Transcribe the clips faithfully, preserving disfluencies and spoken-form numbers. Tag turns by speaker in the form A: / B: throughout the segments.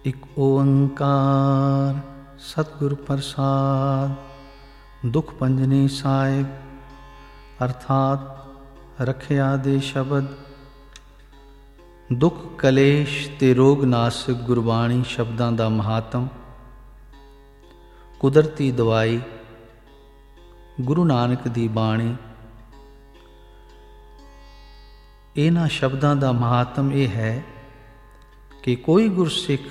A: एक ओंकार सतगुरु प्रसाद दुख भंजनी साहिब अर्थात रखिया दे शब्द दुख कलेश ते रोग नाशक गुरबाणी शब्दां दा महात्म कुदरती दवाई गुरु नानक दी बाणी। इन्हां शब्दां दा महात्म यह है कि कोई गुरसिख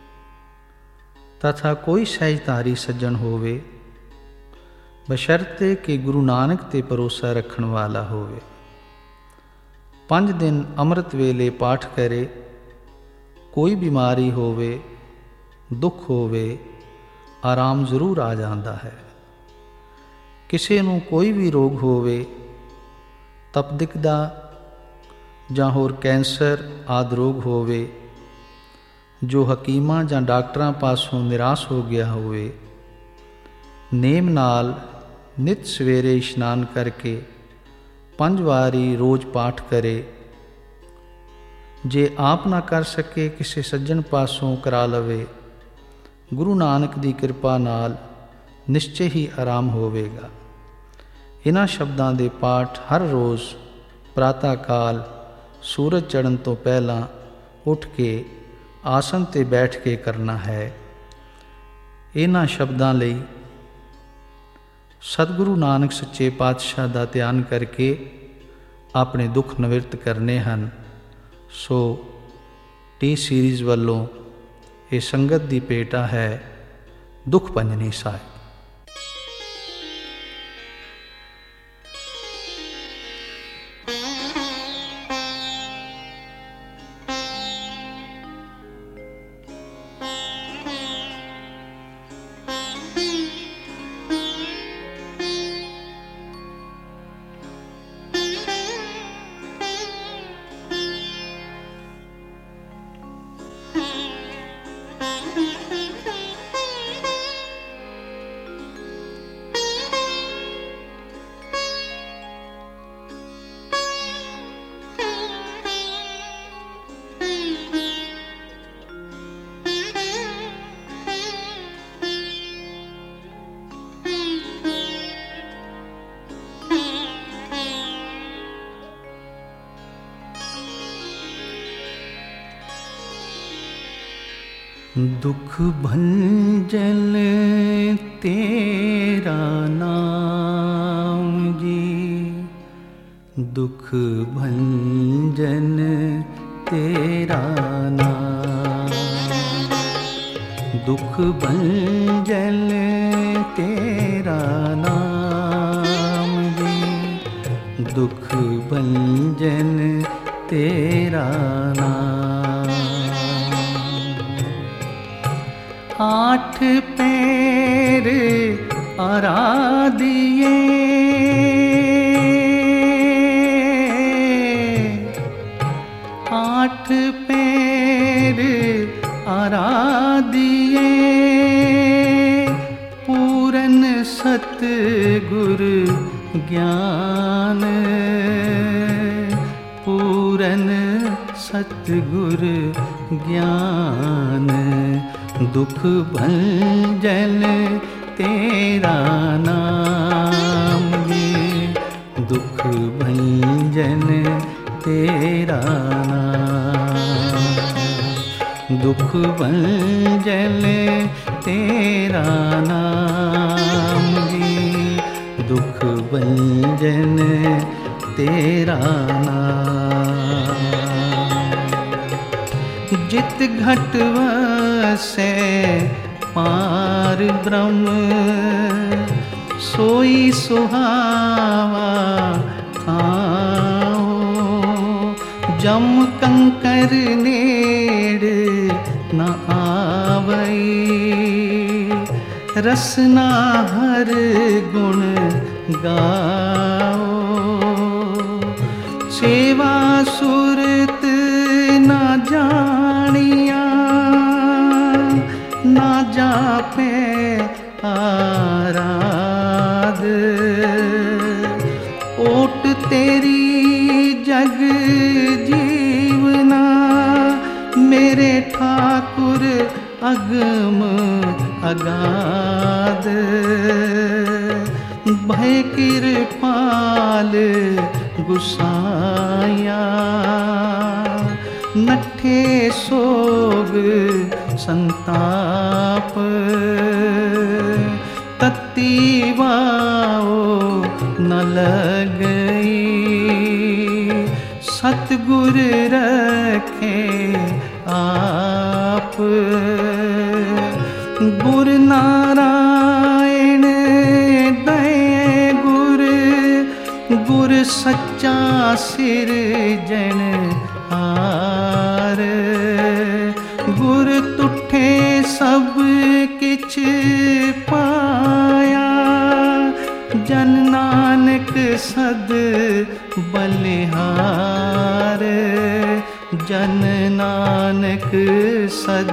A: तथा कोई सहजधारी सज्जन होवे बशर्ते कि गुरु नानक ते भरोसा रखण वाला होवे। पंज दिन अमृत वेले पाठ करे, कोई बीमारी होवे दुख होवे आराम जरूर आ जाता है। किसी नूं कोई भी रोग होवे तपदिक दा जां होर कैंसर आदि रोग होवे जो हकीमां जां डॉक्टरां पासों निराश हो गया होवे, नेम नाल नित सवेरे इशनान करके पंज वारी रोज पाठ करे। जे आप ना कर सके किसी सज्जन पासों करा लवे, गुरु नानक दी कृपा नाल निश्चय ही आराम होवेगा। इन्हां शब्दां दे पाठ हर रोज़ प्रातः काल सूरज चढ़न तो पहला उठ के आसन ते बैठ के करना है। इन्हां शब्दां लई सतगुरु नानक सच्चे पातशाह दा ध्यान करके अपने दुख निवृत्त करने हन। सो टी सीरीज़ वालों ये संगत दी पेटा है दुख भंजनी साहिब। दुख भंजन तेरा नाम जी, दुख भंजन तेरा नाम, दुख भंजन तेरा नाम जी, दुख भंजन तेरा नाम। आठ पैर आराधिए, आठ पैर आराधिए, पूरन सतगुर ज्ञान, पूरन सतगुर ज्ञान, दुख भंजन तेरा नाम ये, दुख भंजन तेरा नाम, दुख भंजन तेरा नाम ये, दुख भंजन तेरा नाम। जित घट वसै पार ब्रह्म, सोई सुहावा ठाओ, जम कंकर नेड़ न आवई, रसना हर गुण गाओ, सेवा सुरत ना जानिया, ना जापे आराध, ओट तेरी जग जीवना, मेरे ठाकुर अगम अगाध, भय कृपाल गुसाया, नठे सोग संताप, तत्ती वाओ न लगई, सतगुर रखे आप। गुर नारायण दय गुर, गुर सच्चा सिरजन हार, गुर तुठे सब किछ पाया, जन नानक सद बलिहार, जन नानक सद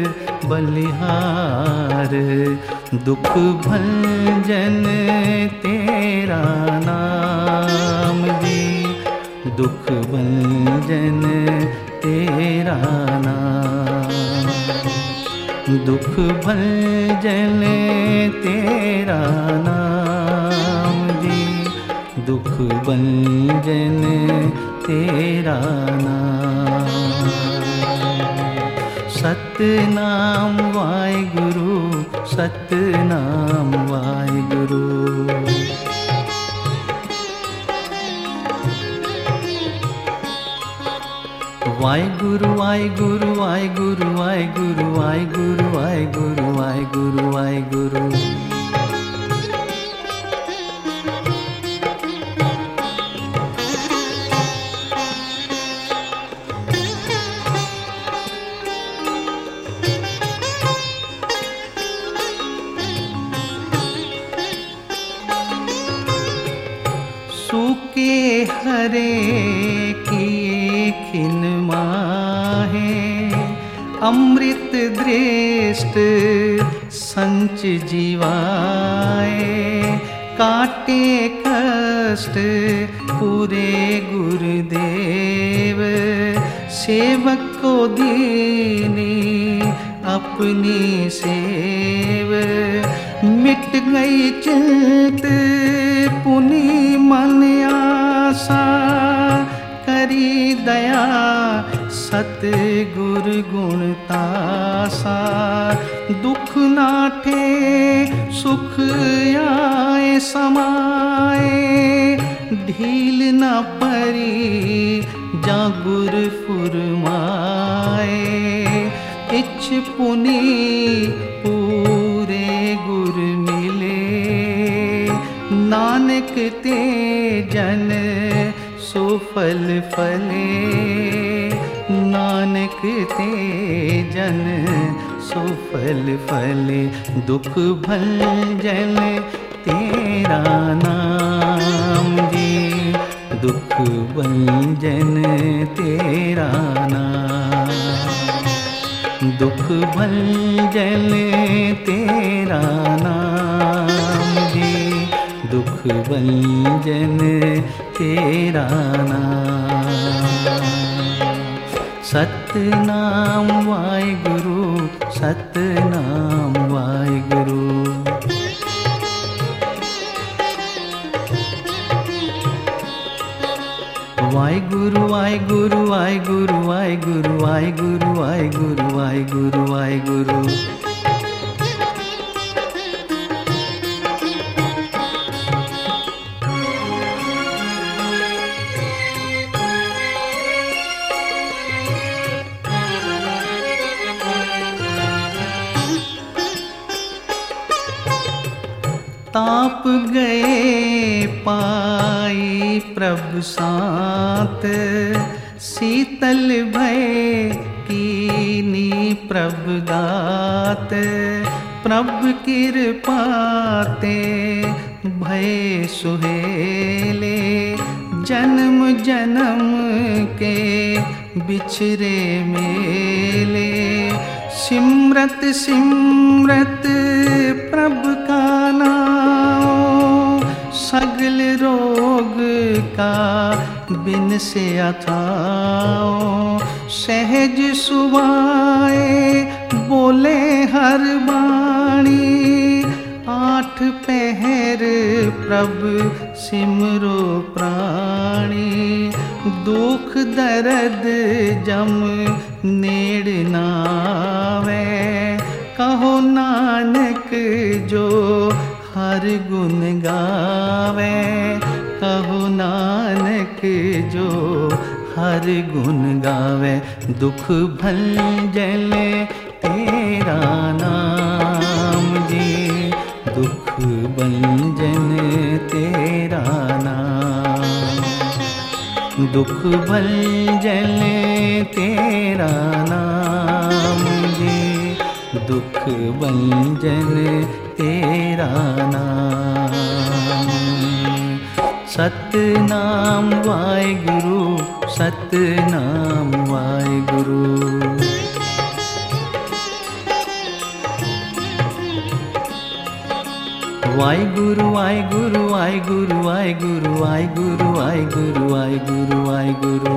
A: बलिहार। दुख भंजन तेरा नाम जी, दुख भंजन तेरा नाम, दुख भंजन तेरा नाम जी, दुख भंजन तेरा नाम। सतनाम वाहिगुरु, सतनाम वाहिगुरु। वाहिगुरु वाहिगुरु वाहिगुरु वाहिगुरु वाहिगुरु वाहिगुरु वाहिगुरु वाहिगुरु। सूके हरे किए खिन माहे, अमृत दृष्ट संच जीवाए, काटे कष्ट पूरे गुरुदेव, सेवक को दीनी अपनी सेव, मिट गई चिंत पुनि मन आसा, करी दया सतगुर गुण तासा, दुख नाठे सुख आए समाए, ढील न परी जा गुर फुरमाए, इच्छ पुनि पूरे गुर मिले, नानक ते जन सो फल फले, नानक ते जन सो फल फले। दुख भंजन तेरा नाम जी, दुख भंजन तेरा नाम, दुख भंजन तेरा नाम जी, दुख भंजन तेरा नाम। सतनाम वाहिगुरु, सतनाम वाहिगुरु। वाहिगुरु वाहिगुरु वाहिगुरु वाहिगुरु वाहिगुरु वाहिगुरु वाहिगुरु वाहिगुरु। ताप गए पाई प्रभु सात, शीतल भय कीनी प्रभु दात, प्रभु कृपाते भय सुहेले, जन्म जन्म के बिछरे मेले, सिमरत सिमरत प्रभु का नाम, सगल रोग का बिन से अथाओ, सहज सुवाए बोले हर बाणी, आठ पहर प्रभ सिमरो प्राणी। दुख दर्द जम नेड़ नावे, कहो नानक जो हर गुण गावे। कहो नानक जो हर गुण गावे, दुख भंजन तेरा नाम जी। दुख भंजन तेरा नाम, दुख भंजन तेरा नाम जी। दुख भंजन तेरा नाम। सतनाम वाहिगुरु, सतनाम वाहिगुरु। वाहिगुरु वाहिगुरु वाहिगुरु वाहिगुरु वाहिगुरु वाहिगुरु वाहिगुरु वाहिगुरु।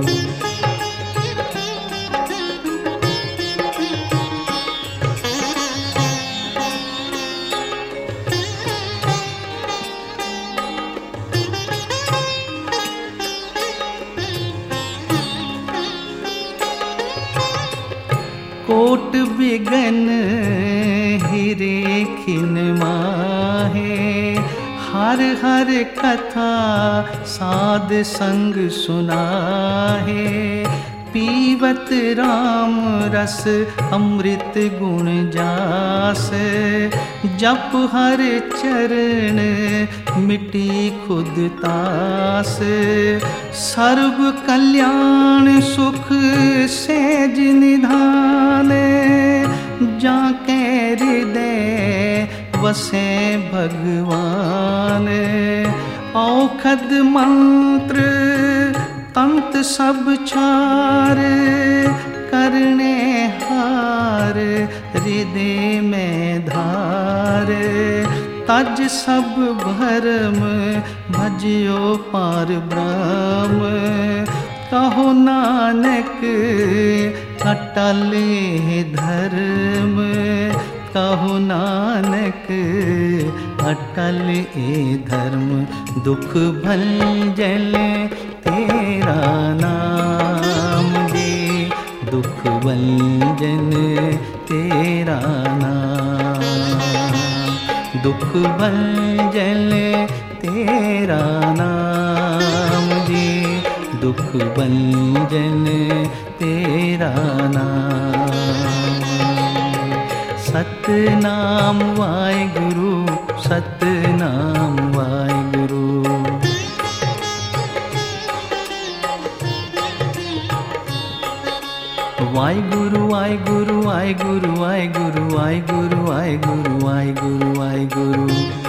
A: कोट बिगन हिरे खिन माहे, हर हर कथा साध संग सुनाहे। पीवत राम रस अमृत गुण जास, जप हर चरण मिटी खुद तास। सर्व कल्याण सुख सेज निधान, जाके हृदय वसे भगवान। औखद मंत्र तंत सब छार, करने हार हृदय में धार। तज सब भरम भजियो पार ब्रह्म, कहो नानक अटल धर्म। कहो नानक अटल ए धर्म, दुख भंजन तेरा नाम जी। दुख भंजन तेरा नाम, दुख भंजन तेरा नाम जी। दुख भंजन तेरा नाम। सतनाम वाहिगुरु, सतनाम वाहिगुरु। वाहिगुरु वाहिगुरु वाहिगुरु वाहिगुरु वाहिगुरु वाहिगुरु वाहिगुरु वाहिगुरु।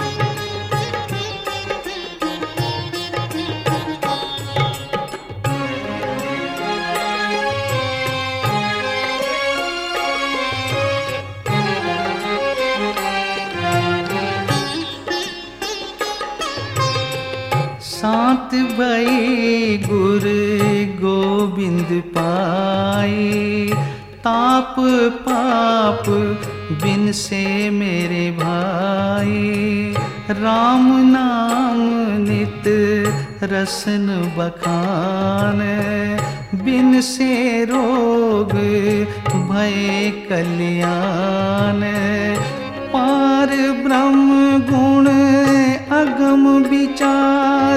A: सात भई गुर गोबिंद पाई, ताप पाप बिन से मेरे भाई। राम नाम नित रसन बखान, बिन से रोग भय कल्याण। पार ब्रह्म गुण अगम विचार,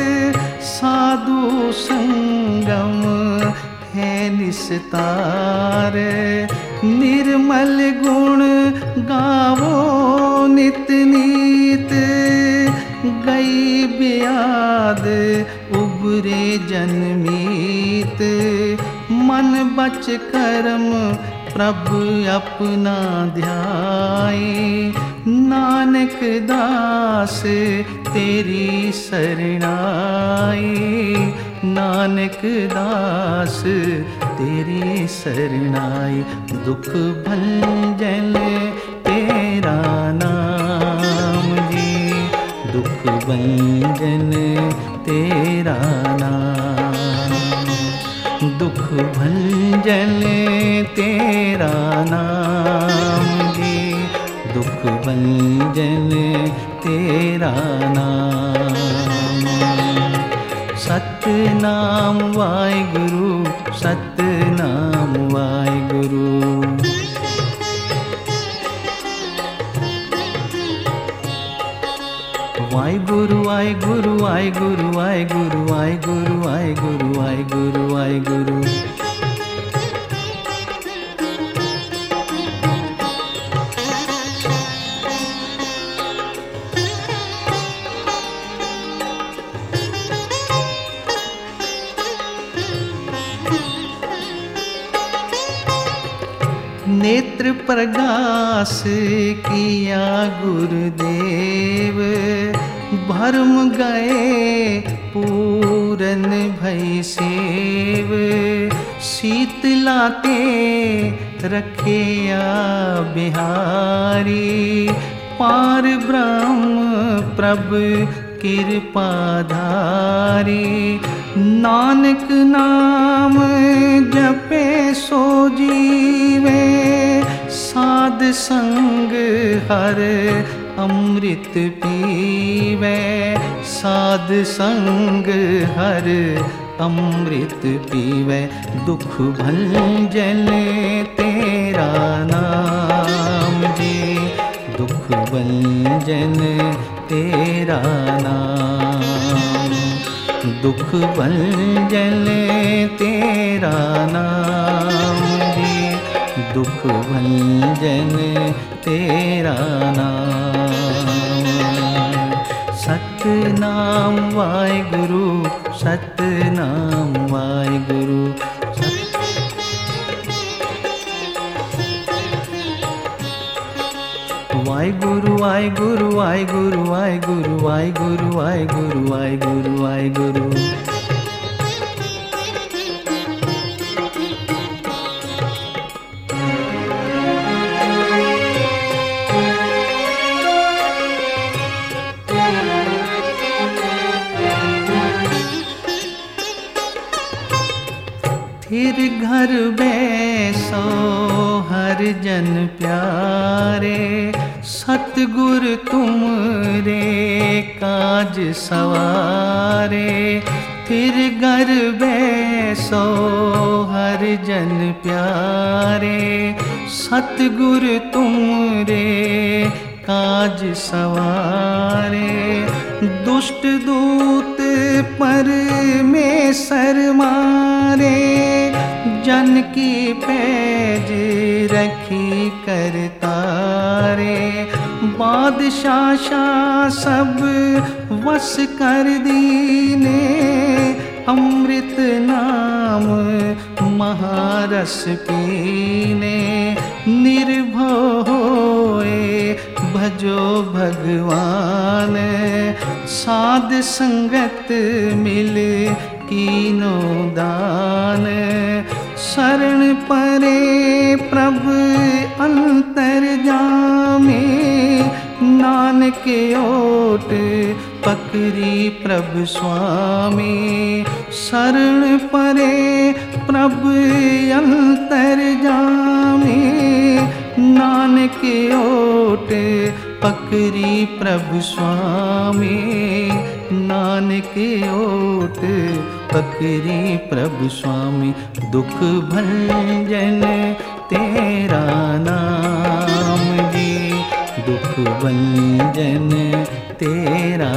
A: साधु संगम है निस्तार। निर्मल गुण गावो नित नीत, गई ब्याद उबरे जन्मीत। मन बच कर्म प्रभु अपना ध्याई, नानक दास तेरी शरणाई। नानक दास तेरी शरणाई, दुख भंजन तेरा नाम जी। दुख भंजन तेरा नाम, दुख भंजन तेरा नाम भंजन तेरा नाम। सतनाम वाहिगुरु, सतनाम वाहिगुरु। वाहिगुरु वाहिगुरु वाहिगुरु वाहिगुरु वाहिगुरु वाहिगुरु वाहिगुरु वाहिगुरु। नेत्र प्रगास किया गुरुदेव, भरम गए पूरन भई सेव। शीतला के रखिया बिहारी, पार ब्रह्म प्रभ कृपाधारी। नानक नाम जपे सो जीवे, साध संग हर अमृत पीवे। साध संग हर अमृत पीवे, दुख भंजन तेरा नाम जी। दुख भंजन तेरा नाम, दुख भंजन तेरा नाम जी। दुख भंजन तेरा नाम। सतनाम वाहिगुरु, सतनाम वाहिगुरु। वाहिगुरु वाहिगुरु वाहिगुरु वाहिगुरु वाहिगुरु वाहिगुरु वाहिगुरु वाहिगुरु। फिर घर बैसो हर जन प्यारे, सतगुर तुम रे काज सवारे। फिर घर बैसो हर जन प्यारे, सतगुर तुम रे काज सवारे। दुष्ट दूत पर में सर मारे, जन की पैज रखी कर तारे। बादशाह शाह सब वश कर दीने, अमृत नाम महारस पीने। निर्भय होए भजो भगवान, साध संगत मिल कीनो दान। शरण परे प्रभु अंतर जामे, नानक ओट पकरी प्रभु स्वामी। शरण परे प्रभु अंतर जामे, नानक ओट पकरी प्रभु स्वामी। नानक ओट पकरी प्रभु स्वामी। दुख भंजन तेरा नाम जी। दुख भंजन तेरा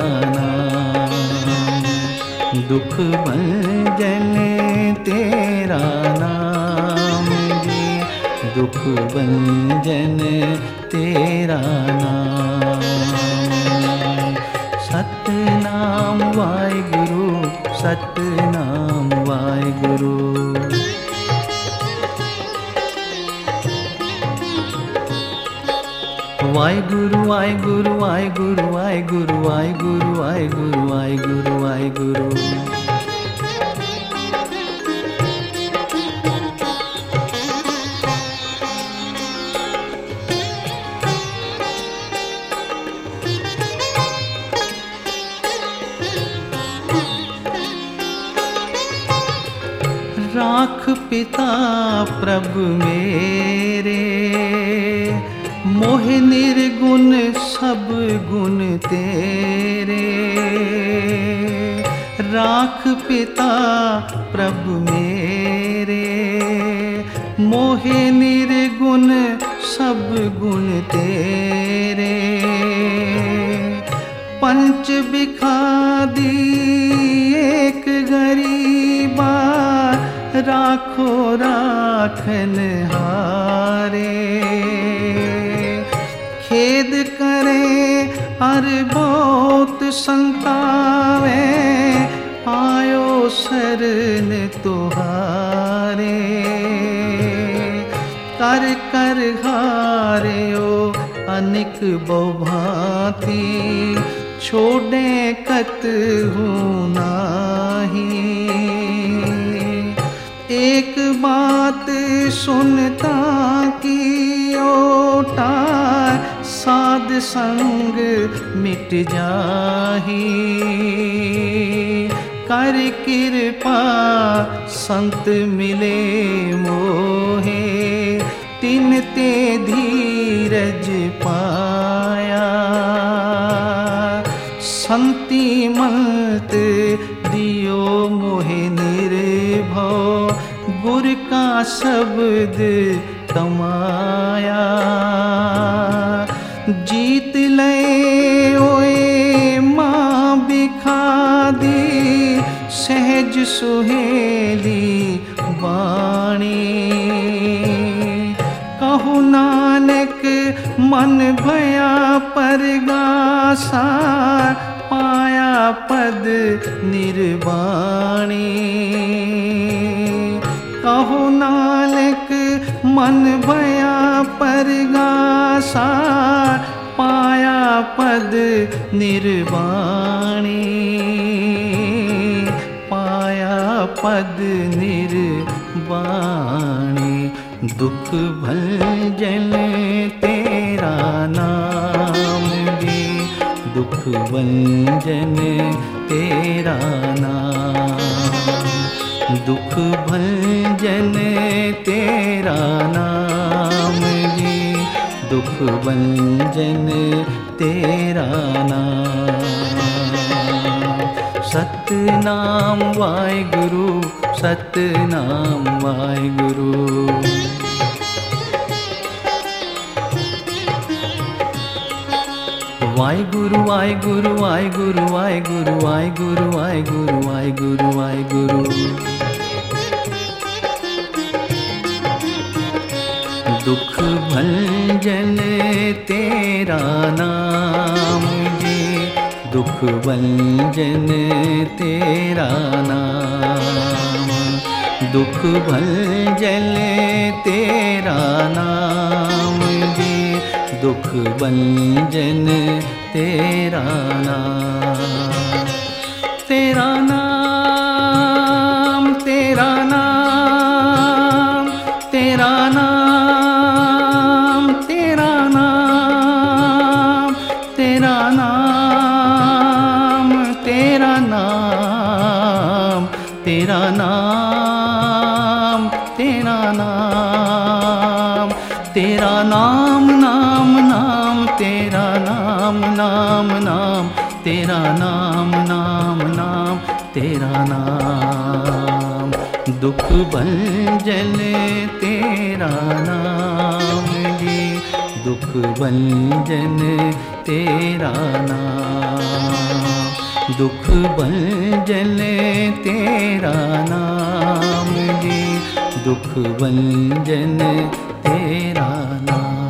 A: नाम, दुख भंजन तेरा नाम जी। दुख भंजन तेरा नाम। सतनाम वाहिगुरु, सतनाम वाहिगुरु। वाहिगुरु वाहिगुरु वाहिगुरु वाहिगुरु वाहिगुरु वाहिगुरु वाहिगुरु वाहिगुरु। राख पिता प्रभु मेरे, मोह निर्गुण निर्गुण सब गुण तेरे, राख पिता प्रभु मेरे। मोहे निर्गुण सब गुण तेरे, पंच बिखादी एक गरीबा, राखो राखन हारे। खेद करे अर बहुत संतावे, आयो शरण तुहारे। कर कर हार्यो अनिक बहुभांति, छोड़े कतहु नाही। एक बात सुनता की ओटा, साध संग मिट जाही। कर कृपा संत मिले मोहे, तिन ते धीरज पाया। संति मत दियो मोहे निर्भव, गुर का शब्द कमाया। जीत ले ओए माँ बिखादी, सहज सुहेली बाणी। कहु नानक मन भया परगासा, पाया पद निर्वाणी। कहु नानक मन भया परगासा, पाया पद निर्वाणी। पाया पद निर्वाणी। दुख भंजन तेरा नाम जी, दुख भंजन तेरा नाम। दुख भंजन तेरा नाम जी, दुख भंजन तेरा नाम। सतनाम वाहिगुरु, सतनाम वाहिगुरु। वाहिगुरु वाहिगुरु वाहिगुरु वाहिगुरु वाहिगुरु वाहिगुरु वाहिगुरु वाहिगुरु। दुख भंजन तेरा नाम जी, दुख भंजन तेरा नाम। दुख भंजन तेरा नाम जी, दुख भंजन तेरा नाम। तेरा नाम तेरा नाम तेरा नाम तेरा नाम तेरा नाम तेरा नाम तेरा नाम तेरा नाम तेरा नाम नाम नाम तेरा नाम नाम नाम तेरा नाम नाम नाम तेरा नाम। दुख भंजन तेरा नाम जी, दुख भंजन तेरा नाम। दुख भंजन तेरा नाम जी, दुख भंजन तेरा नाम।